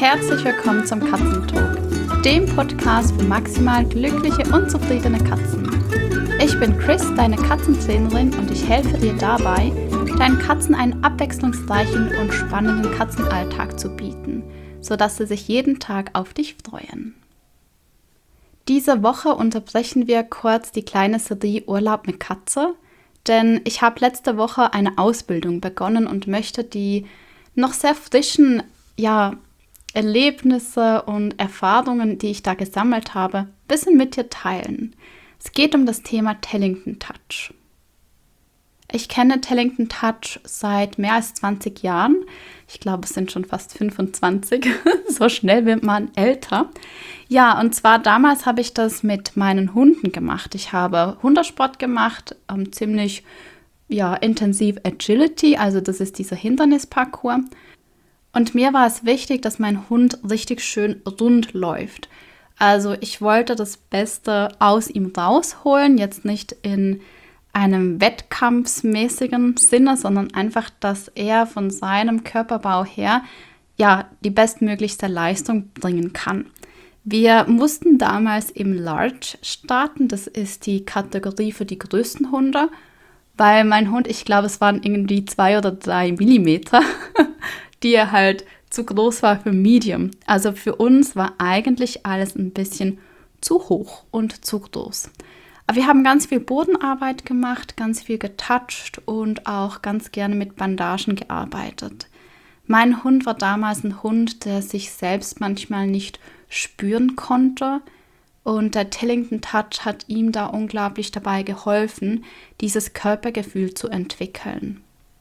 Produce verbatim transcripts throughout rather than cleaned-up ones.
Herzlich willkommen zum Katzentalk, dem Podcast für maximal glückliche und zufriedene Katzen. Ich bin Chris, deine Katzentrainerin, und ich helfe dir dabei, deinen Katzen einen abwechslungsreichen und spannenden Katzenalltag zu bieten, sodass sie sich jeden Tag auf dich freuen. Diese Woche unterbrechen wir kurz die kleine Serie Urlaub mit Katze, denn ich habe letzte Woche eine Ausbildung begonnen und möchte die noch sehr frischen ja, Erlebnisse und Erfahrungen, die ich da gesammelt habe, ein bisschen mit dir teilen. Es geht um das Thema Tellington Touch. Ich kenne Tellington Touch seit mehr als zwanzig Jahren. Ich glaube, es sind schon fast fünfundzwanzig. So schnell wird man älter. Ja, und zwar damals habe ich das mit meinen Hunden gemacht. Ich habe Hundesport gemacht, ähm, ziemlich ja, intensiv Agility, also das ist dieser Hindernisparcours. Und mir war es wichtig, dass mein Hund richtig schön rund läuft. Also ich wollte das Beste aus ihm rausholen, jetzt nicht in einem wettkampfsmäßigen Sinne, sondern einfach, dass er von seinem Körperbau her ja die bestmöglichste Leistung bringen kann. Wir mussten damals im Large starten, das ist die Kategorie für die größten Hunde, weil mein Hund, ich glaube, es waren irgendwie zwei oder drei Millimeter, die er halt zu groß war für Medium. Also für uns war eigentlich alles ein bisschen zu hoch und zu groß. Aber wir haben ganz viel Bodenarbeit gemacht, ganz viel getoucht und auch ganz gerne mit Bandagen gearbeitet. Mein Hund war damals ein Hund, der sich selbst manchmal nicht spüren konnte. Und der Tellington Touch hat ihm da unglaublich dabei geholfen, dieses Körpergefühl zu entwickeln.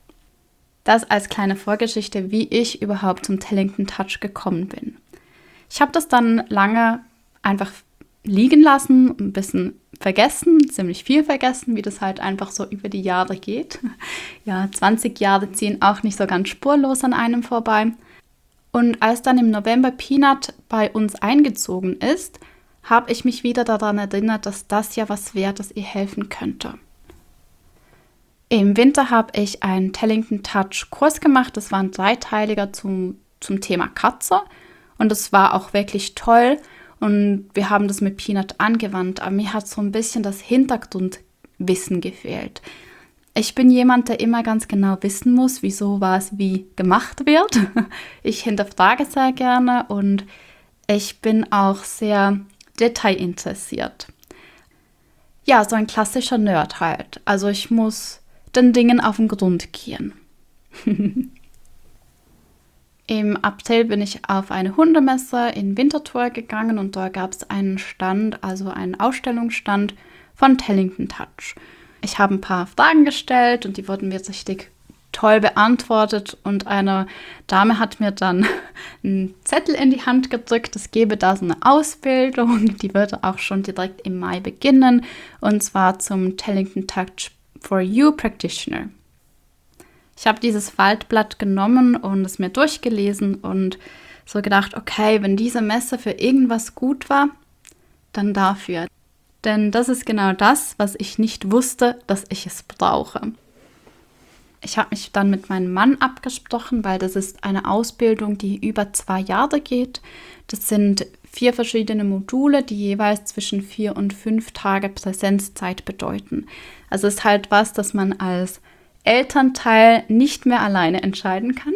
Das als kleine Vorgeschichte, wie ich überhaupt zum Tellington Touch gekommen bin. Ich habe das dann lange einfach liegen lassen, ein bisschen vergessen, ziemlich viel vergessen, wie das halt einfach so über die Jahre geht. Ja, zwanzig Jahre ziehen auch nicht so ganz spurlos an einem vorbei. Und als dann im November Peanut bei uns eingezogen ist, habe ich mich wieder daran erinnert, dass das ja was wäre, das ihr helfen könnte. Im Winter habe ich einen Tellington Touch Kurs gemacht. Das war ein dreiteiliger zum, zum Thema Katze. Und das war auch wirklich toll. Und wir haben das mit Peanut angewandt. Aber mir hat so ein bisschen das Hintergrundwissen gefehlt. Ich bin jemand, der immer ganz genau wissen muss, wieso was wie gemacht wird. Ich hinterfrage sehr gerne und ich bin auch sehr detailinteressiert. Ja, so ein klassischer Nerd halt. Also ich muss den Dingen auf den Grund gehen. Im April bin ich auf eine Hundemesse in Winterthur gegangen und dort gab es einen Stand, also einen Ausstellungsstand von Tellington Touch. Ich habe ein paar Fragen gestellt und die wurden mir richtig toll beantwortet und eine Dame hat mir dann einen Zettel in die Hand gedrückt, es gebe da so eine Ausbildung, die würde auch schon direkt im Mai beginnen und zwar zum Tellington Touch for You Practitioner. Ich habe dieses Faltblatt genommen und es mir durchgelesen und so gedacht, okay, wenn diese Messe für irgendwas gut war, dann dafür. Denn das ist genau das, was ich nicht wusste, dass ich es brauche. Ich habe mich dann mit meinem Mann abgesprochen, weil das ist eine Ausbildung, die über zwei Jahre geht. Das sind vier verschiedene Module, die jeweils zwischen vier und fünf Tage Präsenzzeit bedeuten. Also es ist halt was, das man als Elternteil nicht mehr alleine entscheiden kann.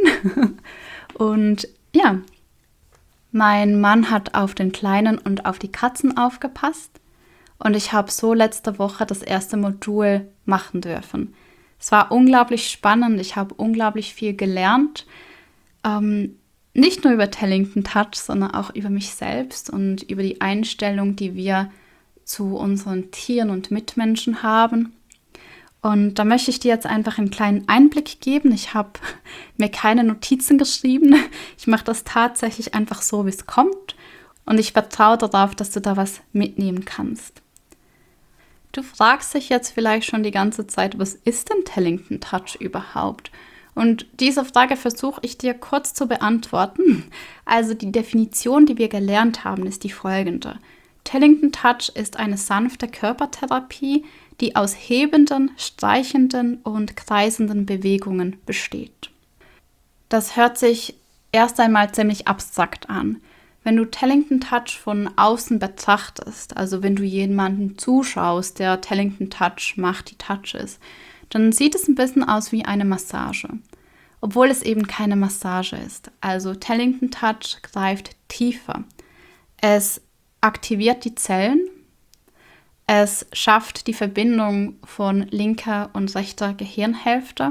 Und ja, mein Mann hat auf den Kleinen und auf die Katzen aufgepasst. Und ich habe so letzte Woche das erste Modul machen dürfen. Es war unglaublich spannend, ich habe unglaublich viel gelernt. Ähm, nicht nur über Tellington Touch, sondern auch über mich selbst und über die Einstellung, die wir zu unseren Tieren und Mitmenschen haben. Und da möchte ich dir jetzt einfach einen kleinen Einblick geben. Ich habe mir keine Notizen geschrieben. Ich mache das tatsächlich einfach so, wie es kommt. Und ich vertraue darauf, dass du da was mitnehmen kannst. Du fragst dich jetzt vielleicht schon die ganze Zeit, was ist denn Tellington Touch überhaupt? Und diese Frage versuche ich dir kurz zu beantworten. Also die Definition, die wir gelernt haben, ist die folgende. Tellington Touch ist eine sanfte Körpertherapie, die aus hebenden, streichenden und kreisenden Bewegungen besteht. Das hört sich erst einmal ziemlich abstrakt an. Wenn du Tellington Touch von außen betrachtest, also wenn du jemanden zuschaust, der Tellington Touch macht, die Touches, dann sieht es ein bisschen aus wie eine Massage, obwohl es eben keine Massage ist. Also Tellington Touch greift tiefer. Es aktiviert die Zellen, es schafft die Verbindung von linker und rechter Gehirnhälfte.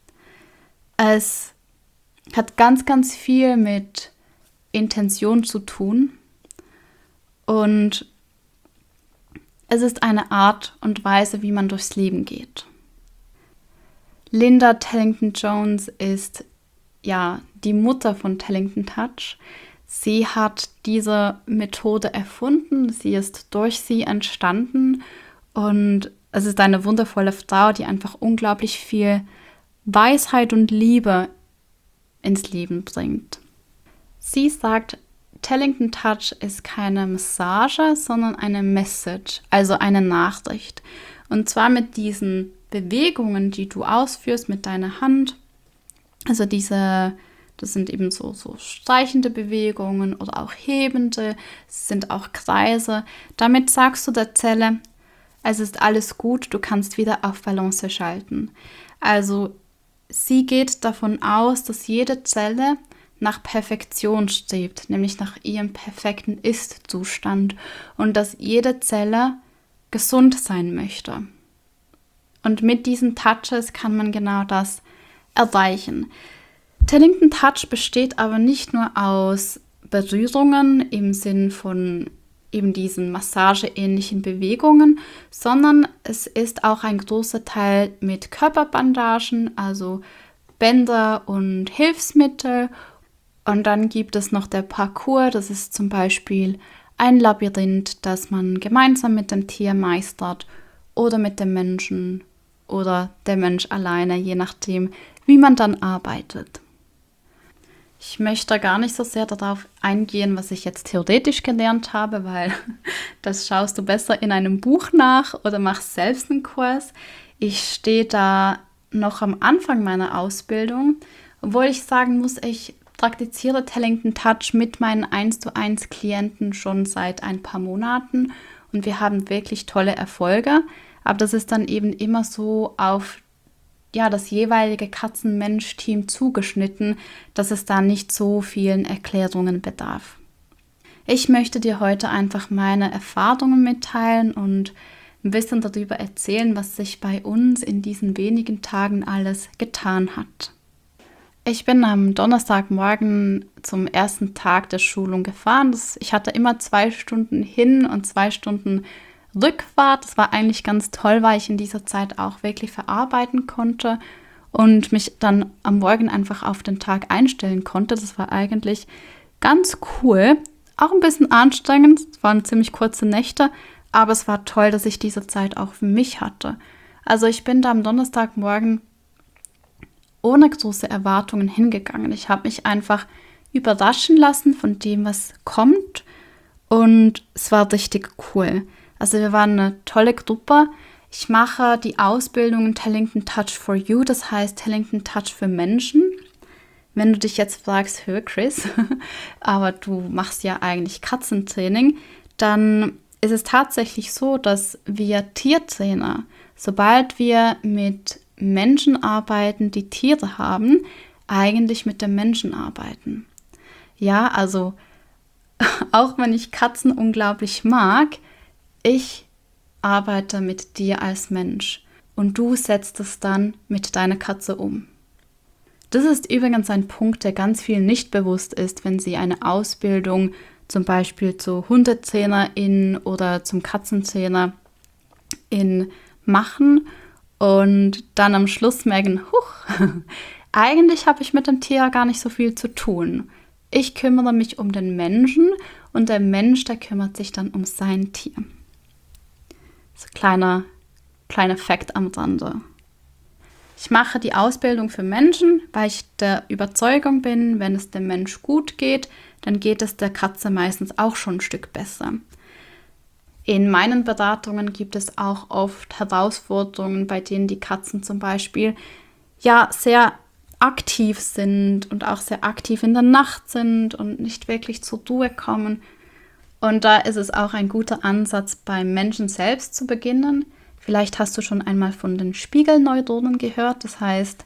Es hat ganz, ganz viel mit Intention zu tun und es ist eine Art und Weise, wie man durchs Leben geht. Linda Tellington Jones ist ja die Mutter von Tellington Touch. Sie hat diese Methode erfunden, sie ist durch sie entstanden und es ist eine wundervolle Frau, die einfach unglaublich viel Weisheit und Liebe ins Leben bringt. Sie sagt, Tellington Touch ist keine Massage, sondern eine Message, also eine Nachricht. Und zwar mit diesen Bewegungen, die du ausführst mit deiner Hand. Also diese, das sind eben so, so streichende Bewegungen oder auch hebende, es sind auch Kreise. Damit sagst du der Zelle, es ist alles gut, du kannst wieder auf Balance schalten. Also sie geht davon aus, dass jede Zelle nach Perfektion strebt, nämlich nach ihrem perfekten Ist-Zustand und dass jede Zelle gesund sein möchte. Und mit diesen Touches kann man genau das erreichen. Tellington Touch besteht aber nicht nur aus Berührungen im Sinn von eben diesen massageähnlichen Bewegungen, sondern es ist auch ein großer Teil mit Körperbandagen, also Bänder und Hilfsmittel. Und dann gibt es noch der Parcours, das ist zum Beispiel ein Labyrinth, das man gemeinsam mit dem Tier meistert oder mit dem Menschen oder der Mensch alleine, je nachdem, wie man dann arbeitet. Ich möchte gar nicht so sehr darauf eingehen, was ich jetzt theoretisch gelernt habe, weil das schaust du besser in einem Buch nach oder machst selbst einen Kurs. Ich stehe da noch am Anfang meiner Ausbildung, obwohl ich sagen muss, ich praktiziere Tellington Touch mit meinen eins zu eins Klienten schon seit ein paar Monaten und wir haben wirklich tolle Erfolge, aber das ist dann eben immer so auf ja, das jeweilige Katzen-Mensch-Team zugeschnitten, dass es da nicht so vielen Erklärungen bedarf. Ich möchte dir heute einfach meine Erfahrungen mitteilen und ein bisschen darüber erzählen, was sich bei uns in diesen wenigen Tagen alles getan hat. Ich bin am Donnerstagmorgen zum ersten Tag der Schulung gefahren. Das, ich hatte immer zwei Stunden hin und zwei Stunden Rückfahrt. Das war eigentlich ganz toll, weil ich in dieser Zeit auch wirklich verarbeiten konnte und mich dann am Morgen einfach auf den Tag einstellen konnte. Das war eigentlich ganz cool. Auch ein bisschen anstrengend. Es waren ziemlich kurze Nächte, aber es war toll, dass ich diese Zeit auch für mich hatte. Also ich bin da am Donnerstagmorgen ohne große Erwartungen hingegangen. Ich habe mich einfach überraschen lassen von dem, was kommt und es war richtig cool. Also wir waren eine tolle Gruppe. Ich mache die Ausbildung in Tellington Touch for You, das heißt Tellington Touch für Menschen. Wenn du dich jetzt fragst, hör Chris, aber du machst ja eigentlich Katzentraining, dann ist es tatsächlich so, dass wir Tiertrainer, sobald wir mit Menschen arbeiten, die Tiere haben, eigentlich mit dem Menschen arbeiten. Ja, also auch wenn ich Katzen unglaublich mag, ich arbeite mit dir als Mensch und du setzt es dann mit deiner Katze um. Das ist übrigens ein Punkt, der ganz vielen nicht bewusst ist, wenn sie eine Ausbildung zum Beispiel zur Hundetrainerin oder zum Katzentrainerin machen und dann am Schluss merken, huch, eigentlich habe ich mit dem Tier gar nicht so viel zu tun. Ich kümmere mich um den Menschen und der Mensch, der kümmert sich dann um sein Tier. So ein kleiner, kleiner Fact am Rande. Ich mache die Ausbildung für Menschen, weil ich der Überzeugung bin, wenn es dem Mensch gut geht, dann geht es der Katze meistens auch schon ein Stück besser. In meinen Beratungen gibt es auch oft Herausforderungen, bei denen die Katzen zum Beispiel ja sehr aktiv sind und auch sehr aktiv in der Nacht sind und nicht wirklich zur Ruhe kommen. Und da ist es auch ein guter Ansatz, beim Menschen selbst zu beginnen. Vielleicht hast du schon einmal von den Spiegelneuronen gehört. Das heißt,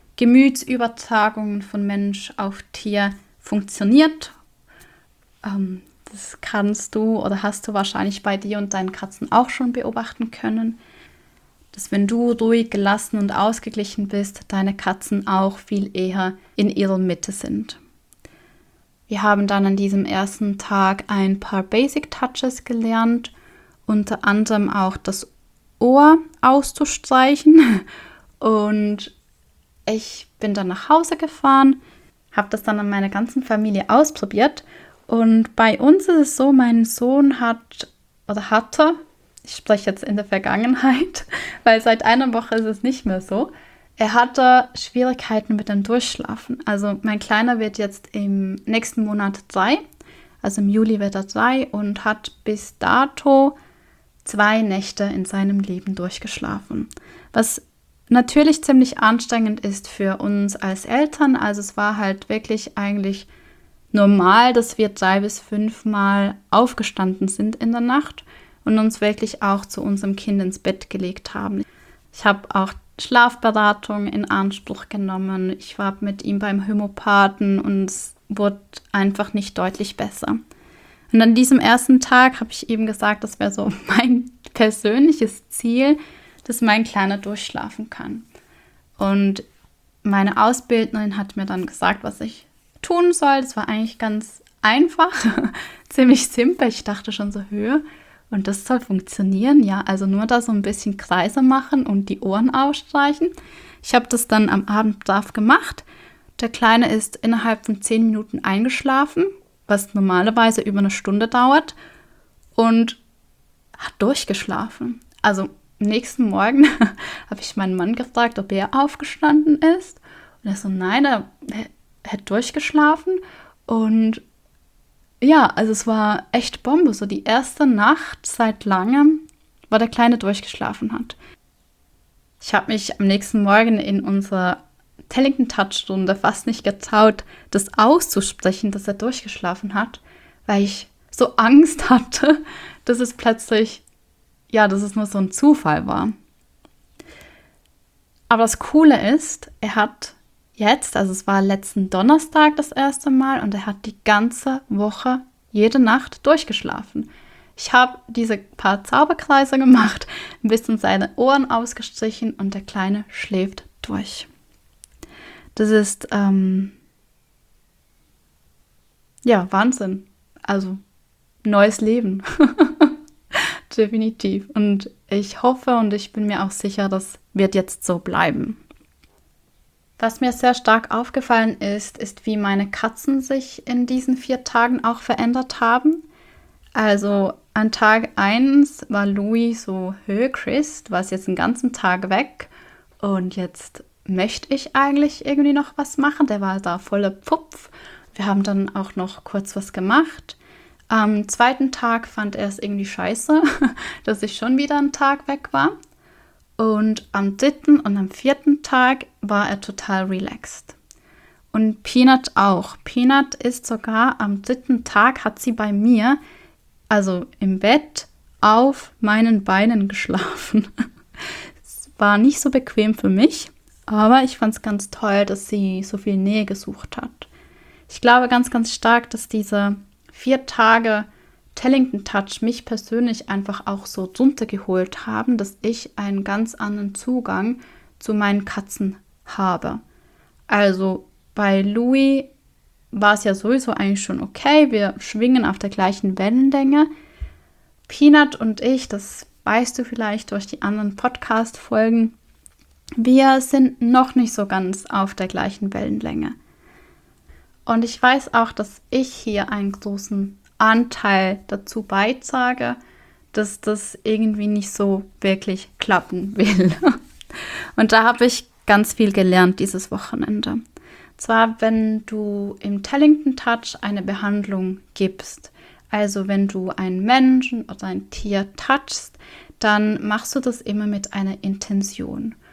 Gemütsübertragungen von Mensch auf Tier funktioniert. Ähm, das kannst du oder hast du wahrscheinlich bei dir und deinen Katzen auch schon beobachten können. Dass wenn du ruhig, gelassen und ausgeglichen bist, deine Katzen auch viel eher in ihrer Mitte sind. Wir haben dann an diesem ersten Tag ein paar Basic Touches gelernt, unter anderem auch das Ohr auszustreichen. Und ich bin dann nach Hause gefahren, habe das dann an meiner ganzen Familie ausprobiert. Und bei uns ist es so, mein Sohn hat oder hatte, ich spreche jetzt in der Vergangenheit, weil seit einer Woche ist es nicht mehr so, er hatte Schwierigkeiten mit dem Durchschlafen. Also mein Kleiner wird jetzt im nächsten Monat drei, also im Juli wird er drei und hat bis dato zwei Nächte in seinem Leben durchgeschlafen. Was natürlich ziemlich anstrengend ist für uns als Eltern. Also es war halt wirklich eigentlich normal, dass wir drei bis fünfmal aufgestanden sind in der Nacht und uns wirklich auch zu unserem Kind ins Bett gelegt haben. Ich habe auch Schlafberatung in Anspruch genommen. Ich war mit ihm beim Homöopathen und es wurde einfach nicht deutlich besser. Und an diesem ersten Tag habe ich eben gesagt, das wäre so mein persönliches Ziel, dass mein Kleiner durchschlafen kann. Und meine Ausbildnerin hat mir dann gesagt, was ich tun soll. Das war eigentlich ganz einfach, ziemlich simpel. Ich dachte schon so, Höhe. Und das soll funktionieren, ja. Also nur da so ein bisschen Kreise machen und die Ohren ausstreichen. Ich habe das dann am Abend brav gemacht. Der Kleine ist innerhalb von zehn Minuten eingeschlafen, was normalerweise über eine Stunde dauert, und hat durchgeschlafen. Also am nächsten Morgen habe ich meinen Mann gefragt, ob er aufgestanden ist. Und er so, nein, er, er hat durchgeschlafen. Und ja, also es war echt Bombe. So die erste Nacht seit langem, wo der Kleine durchgeschlafen hat. Ich habe mich am nächsten Morgen in unserer Tellington-Touch-Stunde fast nicht getraut, das auszusprechen, dass er durchgeschlafen hat, weil ich so Angst hatte, dass es plötzlich, ja, dass es nur so ein Zufall war. Aber das Coole ist, er hat jetzt, also es war letzten Donnerstag das erste Mal, und er hat die ganze Woche jede Nacht durchgeschlafen. Ich habe diese paar Zauberkreise gemacht, ein bisschen seine Ohren ausgestrichen und der Kleine schläft durch. Das ist, ähm, ja, Wahnsinn. Also, neues Leben. Definitiv. Und ich hoffe und ich bin mir auch sicher, das wird jetzt so bleiben. Was mir sehr stark aufgefallen ist, ist, wie meine Katzen sich in diesen vier Tagen auch verändert haben. Also an Tag eins war Louis so, hö, Chris, du warst jetzt den ganzen Tag weg und jetzt möchte ich eigentlich irgendwie noch was machen. Der war da voller Pupf. Wir haben dann auch noch kurz was gemacht. Am zweiten Tag fand er es irgendwie scheiße, dass ich schon wieder einen Tag weg war. Und am dritten und am vierten Tag war er total relaxed. Und Peanut auch. Peanut ist sogar am dritten Tag, hat sie bei mir, also im Bett, auf meinen Beinen geschlafen. Es war nicht so bequem für mich, aber ich fand es ganz toll, dass sie so viel Nähe gesucht hat. Ich glaube ganz, ganz stark, dass diese vier Tage Tellington Touch mich persönlich einfach auch so runtergeholt haben, dass ich einen ganz anderen Zugang zu meinen Katzen habe. Also bei Louis war es ja sowieso eigentlich schon okay, wir schwingen auf der gleichen Wellenlänge. Peanut und ich, das weißt du vielleicht durch die anderen Podcast-Folgen, wir sind noch nicht so ganz auf der gleichen Wellenlänge. Und ich weiß auch, dass ich hier einen großen Anteil dazu beitrage, dass das irgendwie nicht so wirklich klappen will. Und da habe ich ganz viel gelernt dieses Wochenende. Und zwar, wenn du im Tellington Touch eine Behandlung gibst, also wenn du einen Menschen oder ein Tier touchst, dann machst du das immer mit einer Intention.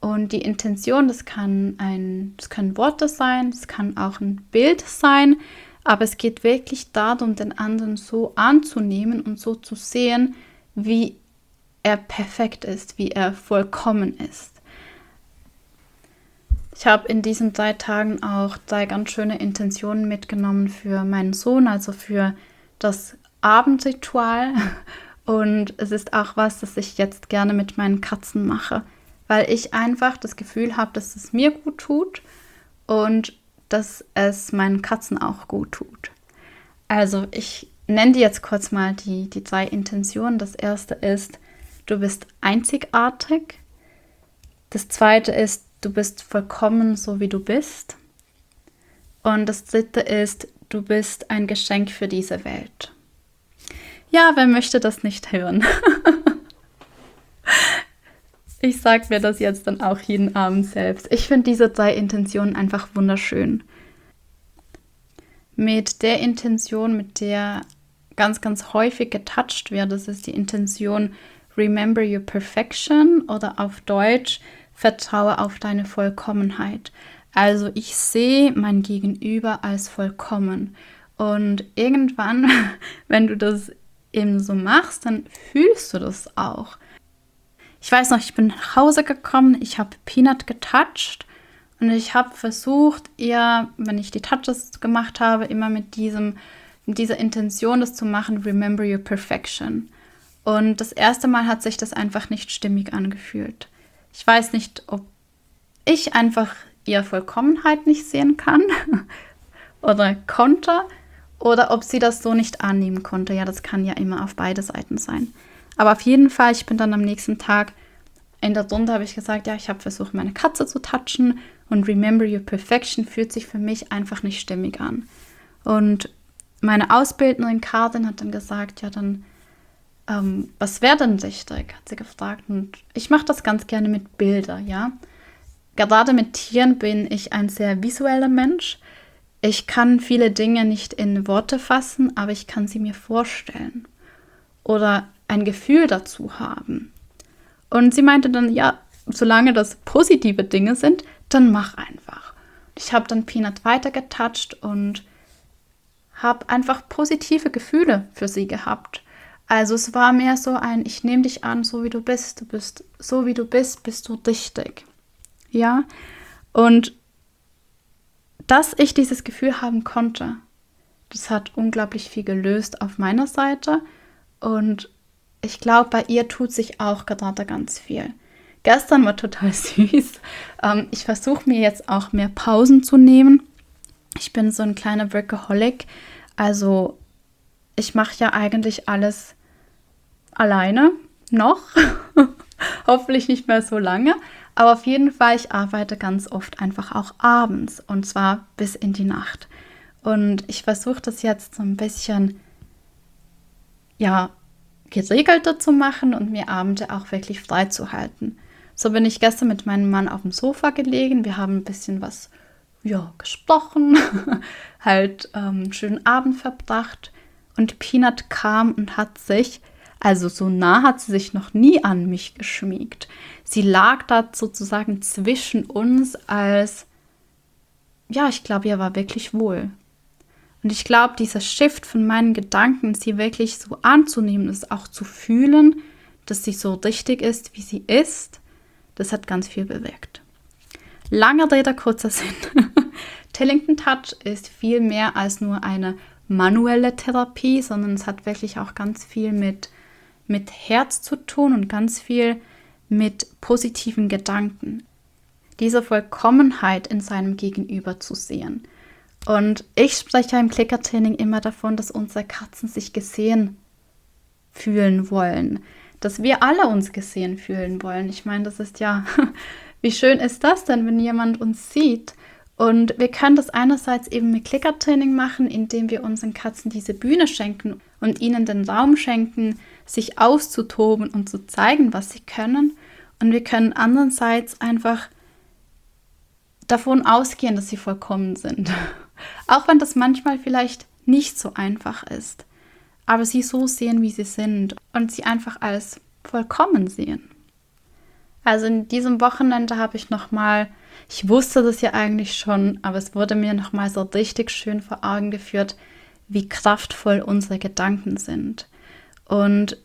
Und die Intention, das kann ein, das können Worte sein, das kann auch ein Bild sein, aber es geht wirklich darum, den anderen so anzunehmen und so zu sehen, wie er perfekt ist, wie er vollkommen ist. Ich habe in diesen drei Tagen auch drei ganz schöne Intentionen mitgenommen für meinen Sohn, also für das Abendritual. Und es ist auch was, das ich jetzt gerne mit meinen Katzen mache, weil ich einfach das Gefühl habe, dass es mir gut tut und dass es meinen Katzen auch gut tut. Also ich nenne dir jetzt kurz mal die, die drei Intentionen. Das erste ist, du bist einzigartig. Das zweite ist, du bist vollkommen so, wie du bist. Und das dritte ist, du bist ein Geschenk für diese Welt. Ja, wer möchte das nicht hören? Ich sage mir das jetzt dann auch jeden Abend selbst. Ich finde diese drei Intentionen einfach wunderschön. Mit der Intention, mit der ganz, ganz häufig getoucht wird, das ist die Intention Remember your perfection oder auf Deutsch Vertraue auf deine Vollkommenheit. Also ich sehe mein Gegenüber als vollkommen. Und irgendwann, wenn du das eben so machst, dann fühlst du das auch. Ich weiß noch, ich bin nach Hause gekommen, ich habe Peanut getoucht und ich habe versucht, ihr, wenn ich die Touches gemacht habe, immer mit diesem, mit dieser Intention, das zu machen, Remember your perfection. Und das erste Mal hat sich das einfach nicht stimmig angefühlt. Ich weiß nicht, ob ich einfach ihre Vollkommenheit nicht sehen kann oder konnte oder ob sie das so nicht annehmen konnte. Ja, das kann ja immer auf beide Seiten sein. Aber auf jeden Fall, ich bin dann am nächsten Tag in der Runde, habe ich gesagt, ja, ich habe versucht, meine Katze zu touchen und Remember your perfection fühlt sich für mich einfach nicht stimmig an. Und meine Ausbildnerin Karin hat dann gesagt, ja, dann Ähm, was wäre denn richtig, hat sie gefragt. Und ich mache das ganz gerne mit Bildern, ja. Gerade mit Tieren bin ich ein sehr visueller Mensch. Ich kann viele Dinge nicht in Worte fassen, aber ich kann sie mir vorstellen oder ein Gefühl dazu haben. Und sie meinte dann, ja, solange das positive Dinge sind, dann mach einfach. Ich habe dann Peanut weitergetoucht und habe einfach positive Gefühle für sie gehabt. Also es war mehr so ein, ich nehme dich an, so wie du bist. Du bist so wie du bist, bist du richtig. Ja, und dass ich dieses Gefühl haben konnte, das hat unglaublich viel gelöst auf meiner Seite. Und ich glaube, bei ihr tut sich auch gerade ganz viel. Gestern war total süß. Ähm, ich versuche mir jetzt auch mehr Pausen zu nehmen. Ich bin so ein kleiner Workaholic. Also ich mache ja eigentlich alles alleine noch. Hoffentlich nicht mehr so lange. Aber auf jeden Fall, ich arbeite ganz oft einfach auch abends. Und zwar bis in die Nacht. Und ich versuche das jetzt so ein bisschen, ja, geregelter zu machen und mir Abende auch wirklich frei zu halten. So bin ich gestern mit meinem Mann auf dem Sofa gelegen. Wir haben ein bisschen was, ja, gesprochen, halt ähm, einen schönen Abend verbracht. Und Peanut kam und hat sich, also so nah hat sie sich noch nie an mich geschmiegt. Sie lag da sozusagen zwischen uns als, ja, ich glaube, ihr war wirklich wohl. Und ich glaube, dieser Shift von meinen Gedanken, sie wirklich so anzunehmen, es auch zu fühlen, dass sie so richtig ist, wie sie ist, das hat ganz viel bewirkt. Lange Rede, kurzer Sinn. Tellington Touch ist viel mehr als nur eine manuelle Therapie, sondern es hat wirklich auch ganz viel mit, mit Herz zu tun und ganz viel mit positiven Gedanken. Diese Vollkommenheit in seinem Gegenüber zu sehen. Und ich spreche im Klickertraining immer davon, dass unsere Katzen sich gesehen fühlen wollen. Dass wir alle uns gesehen fühlen wollen. Ich meine, das ist ja, wie schön ist das denn, wenn jemand uns sieht? Und wir können das einerseits eben mit Klickertraining machen, indem wir unseren Katzen diese Bühne schenken und ihnen den Raum schenken, sich auszutoben und zu zeigen, was sie können. Und wir können andererseits einfach davon ausgehen, dass sie vollkommen sind. Auch wenn das manchmal vielleicht nicht so einfach ist. Aber sie so sehen, wie sie sind und sie einfach als vollkommen sehen. Also in diesem Wochenende habe ich nochmal, ich wusste das ja eigentlich schon, aber es wurde mir nochmal so richtig schön vor Augen geführt, wie kraftvoll unsere Gedanken sind. Und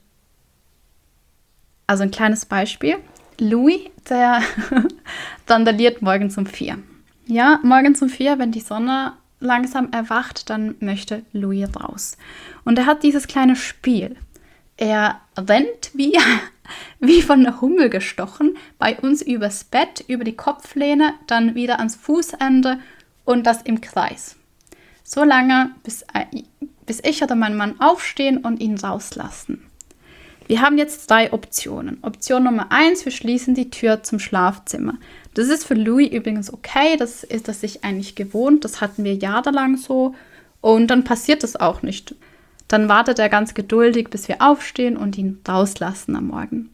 also ein kleines Beispiel. Louis, der randaliert morgens um vier. Ja, morgens um vier, wenn die Sonne langsam erwacht, dann möchte Louis raus. Und er hat dieses kleine Spiel. Er rennt wie, wie von einer Hummel gestochen bei uns übers Bett, über die Kopflehne, dann wieder ans Fußende und das im Kreis. So lange, bis, bis ich oder mein Mann aufstehen und ihn rauslassen. Wir haben jetzt drei Optionen. Option Nummer eins, wir schließen die Tür zum Schlafzimmer. Das ist für Louis übrigens okay, das ist er sich eigentlich gewohnt, das hatten wir jahrelang so und dann passiert das auch nicht. Dann wartet er ganz geduldig, bis wir aufstehen und ihn rauslassen am Morgen.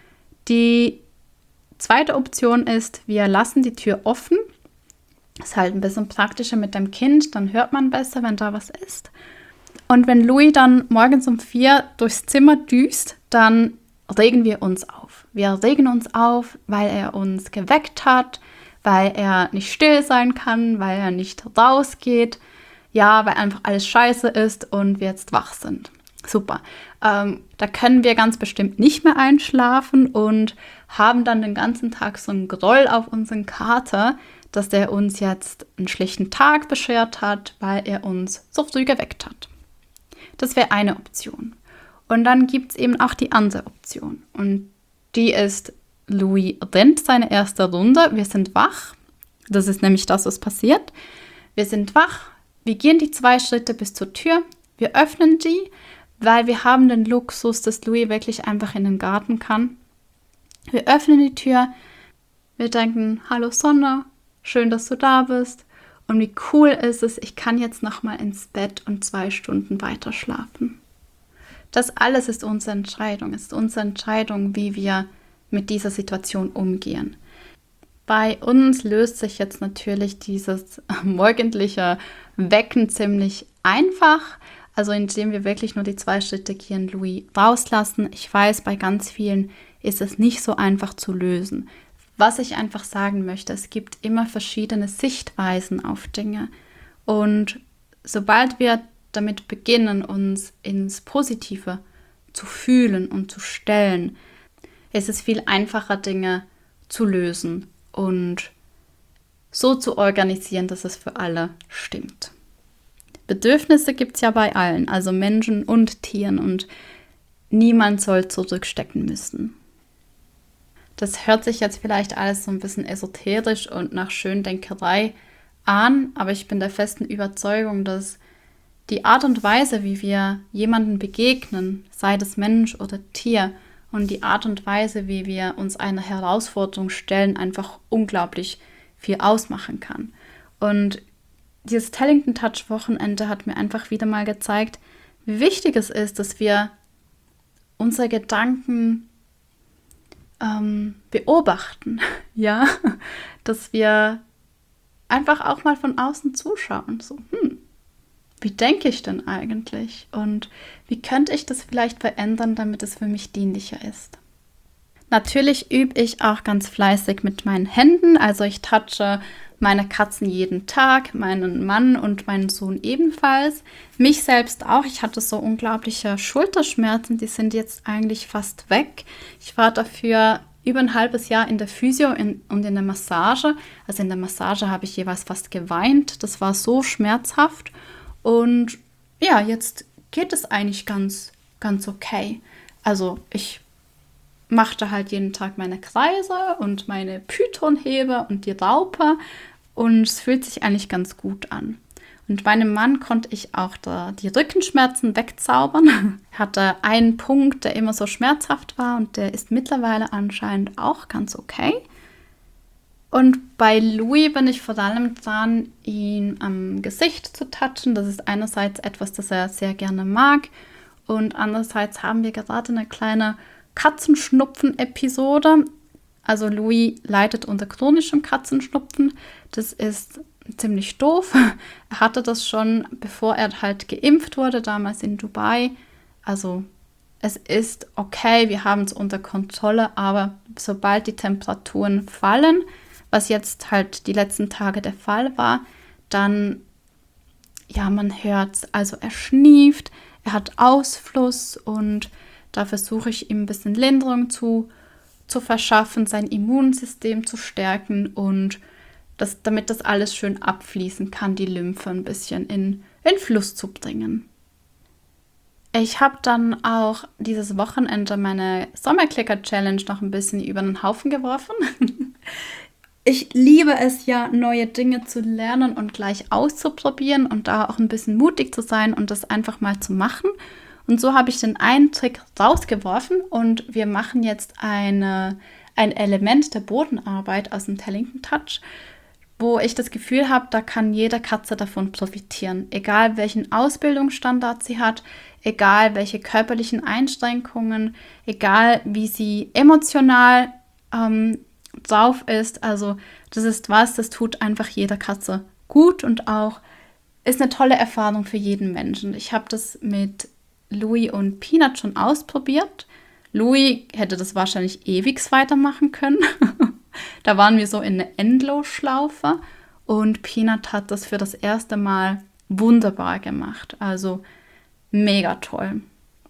Die zweite Option ist, wir lassen die Tür offen. Das ist halt ein bisschen praktischer mit dem Kind, dann hört man besser, wenn da was ist. Und wenn Louis dann morgens um vier durchs Zimmer düst, dann regen wir uns auf. Wir regen uns auf, weil er uns geweckt hat, weil er nicht still sein kann, weil er nicht rausgeht. Ja, weil einfach alles scheiße ist und wir jetzt wach sind. Super. Ähm, da können wir ganz bestimmt nicht mehr einschlafen und haben dann den ganzen Tag so einen Groll auf unseren Kater, dass der uns jetzt einen schlechten Tag beschert hat, weil er uns so früh geweckt hat. Das wäre eine Option. Und dann gibt es eben auch die andere Option. Und die ist, Louis rennt seine erste Runde. Wir sind wach. Das ist nämlich das, was passiert. Wir sind wach. Wir gehen die zwei Schritte bis zur Tür. Wir öffnen die, weil wir haben den Luxus, dass Louis wirklich einfach in den Garten kann. Wir öffnen die Tür. Wir denken, hallo Sonne, schön, dass du da bist. Und wie cool ist es, ich kann jetzt nochmal ins Bett und zwei Stunden weiter schlafen. Das alles ist unsere Entscheidung. Es ist unsere Entscheidung, wie wir mit dieser Situation umgehen. Bei uns löst sich jetzt natürlich dieses morgendliche Wecken ziemlich einfach. Also indem wir wirklich nur die zwei Schritte gehen, Louis rauslassen. Ich weiß, bei ganz vielen ist es nicht so einfach zu lösen. Was ich einfach sagen möchte, es gibt immer verschiedene Sichtweisen auf Dinge. Und sobald wir damit beginnen, uns ins Positive zu fühlen und zu stellen, ist es viel einfacher, Dinge zu lösen und so zu organisieren, dass es für alle stimmt. Bedürfnisse gibt es ja bei allen, also Menschen und Tieren, und niemand soll zurückstecken müssen. Das hört sich jetzt vielleicht alles so ein bisschen esoterisch und nach Schöndenkerei an, aber ich bin der festen Überzeugung, dass die Art und Weise, wie wir jemandem begegnen, sei das Mensch oder Tier, und die Art und Weise, wie wir uns einer Herausforderung stellen, einfach unglaublich viel ausmachen kann. Und dieses Tellington Touch Wochenende hat mir einfach wieder mal gezeigt, wie wichtig es ist, dass wir unsere Gedanken ähm, beobachten, ja, dass wir einfach auch mal von außen zuschauen, so, hm, wie denke ich denn eigentlich und wie könnte ich das vielleicht verändern, damit es für mich dienlicher ist. Natürlich übe ich auch ganz fleißig mit meinen Händen, also ich touche meine Katzen jeden Tag, meinen Mann und meinen Sohn ebenfalls, mich selbst auch. Ich hatte so unglaubliche Schulterschmerzen, die sind jetzt eigentlich fast weg. Ich war dafür über ein halbes Jahr in der Physio in, und in der Massage. Also in der Massage habe ich jeweils fast geweint, das war so schmerzhaft. Und ja, jetzt geht es eigentlich ganz, ganz okay. Also ich machte halt jeden Tag meine Kreise und meine Pythonhebe und die Raupe und es fühlt sich eigentlich ganz gut an. Und meinem Mann konnte ich auch da die Rückenschmerzen wegzaubern. Er hatte einen Punkt, der immer so schmerzhaft war und der ist mittlerweile anscheinend auch ganz okay. Und bei Louis bin ich vor allem dran, ihn am Gesicht zu touchen. Das ist einerseits etwas, das er sehr gerne mag und andererseits haben wir gerade eine kleine Katzenschnupfen-Episode. Also Louis leidet unter chronischem Katzenschnupfen. Das ist ziemlich doof. Er hatte das schon, bevor er halt geimpft wurde, damals in Dubai. Also es ist okay, wir haben es unter Kontrolle, aber sobald die Temperaturen fallen, was jetzt halt die letzten Tage der Fall war, dann, ja, man hört es, also er schnieft, er hat Ausfluss und da versuche ich ihm ein bisschen Linderung zu, zu verschaffen, sein Immunsystem zu stärken und das, damit das alles schön abfließen kann, die Lymphe ein bisschen in, in Fluss zu bringen. Ich habe dann auch dieses Wochenende meine Sommerklicker-Challenge noch ein bisschen über den Haufen geworfen. Ich liebe es ja, neue Dinge zu lernen und gleich auszuprobieren und da auch ein bisschen mutig zu sein und das einfach mal zu machen. Und so habe ich den einen Trick rausgeworfen und wir machen jetzt eine, ein Element der Bodenarbeit aus dem Tellington Touch, wo ich das Gefühl habe, da kann jede Katze davon profitieren. Egal welchen Ausbildungsstandard sie hat, egal welche körperlichen Einschränkungen, egal wie sie emotional ähm, drauf ist. Also das ist was, das tut einfach jeder Katze gut und auch ist eine tolle Erfahrung für jeden Menschen. Ich habe das mit Louis und Peanut schon ausprobiert. Louis hätte das wahrscheinlich ewig weitermachen können. Da waren wir so in einer Endlosschlaufe und Peanut hat das für das erste Mal wunderbar gemacht. Also mega toll.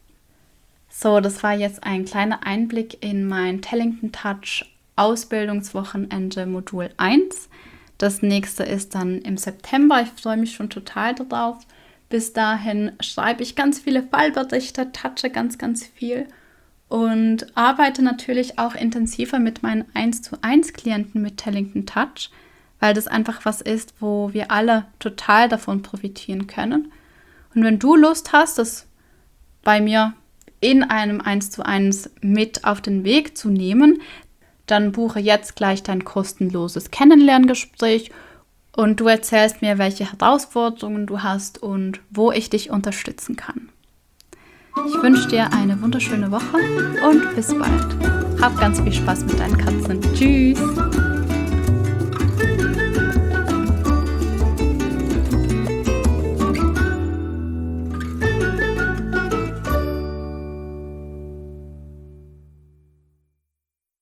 So, das war jetzt ein kleiner Einblick in mein Tellington Touch Ausbildungswochenende Modul eins. Das nächste ist dann im September. Ich freue mich schon total darauf. Bis dahin schreibe ich ganz viele Fallberichte, touche ganz, ganz viel und arbeite natürlich auch intensiver mit meinen eins zu eins Klienten mit Tellington Touch, weil das einfach was ist, wo wir alle total davon profitieren können. Und wenn du Lust hast, das bei mir in einem eins zu eins mit auf den Weg zu nehmen, dann buche jetzt gleich dein kostenloses Kennenlerngespräch und du erzählst mir, welche Herausforderungen du hast und wo ich dich unterstützen kann. Ich wünsche dir eine wunderschöne Woche und bis bald. Hab ganz viel Spaß mit deinen Katzen. Tschüss!